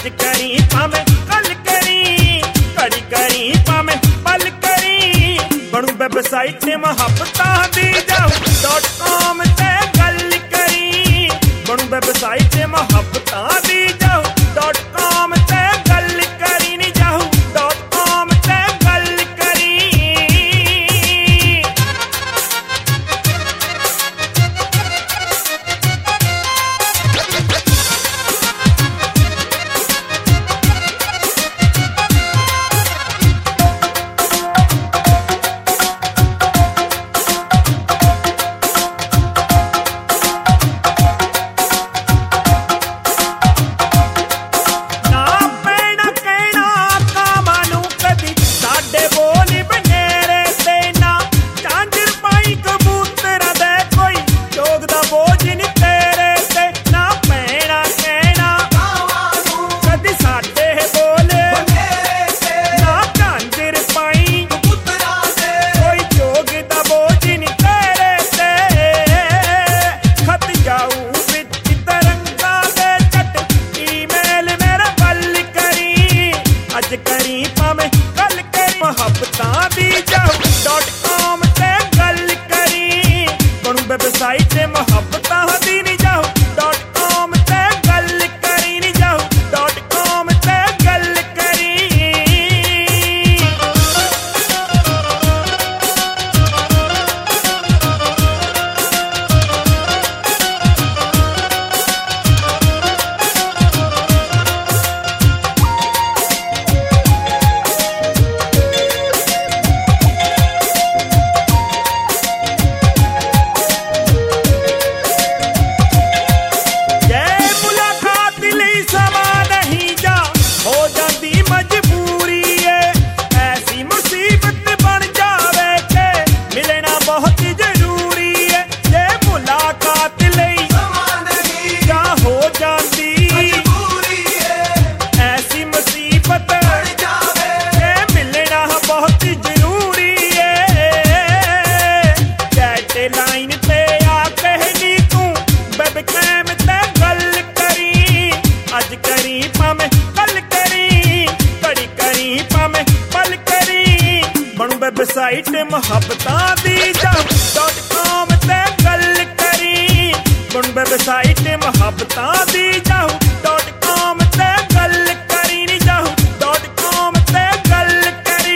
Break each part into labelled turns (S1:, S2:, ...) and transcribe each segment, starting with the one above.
S1: करी भावें कल करी, घड़ी करी भावें पल करी, बनू वेबसाइट मुहब्बतां दी yahoo.com ते गल करी, बनू वेबसाइट मुहब्बतां दी yahoo.com ते गल करी नी yahoo.com ते गल करी। yahoo.com ते गल करी, बनू वेबसाइट मुहब्बतां दी नी yahoo.com ते गल करी नी yahoo.com ते गल करी। वेबसाइट मुहब्बतां दी yahoo.com ते गल करी, बनू वेबसाइट मुहब्बतां दी yahoo.com ते गल करी नी yahoo.com ते गल करी।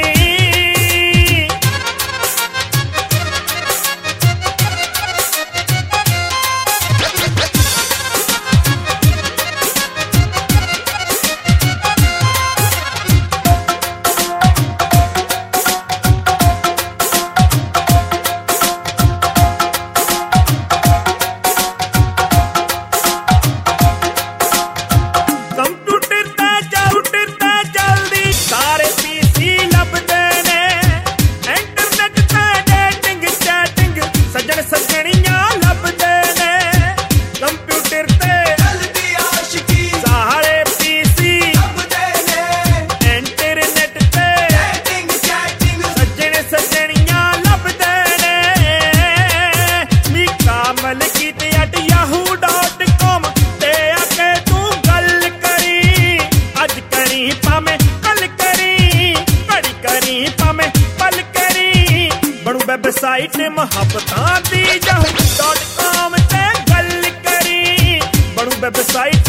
S1: yahoo.com ते आके तू गल करी, अज करी भावें कल करी, घड़ी करी भावें पल करी, बनू वेबसाइट मुहब्बतां दी yahoo.com ते गल करी, बनू वेबसाइट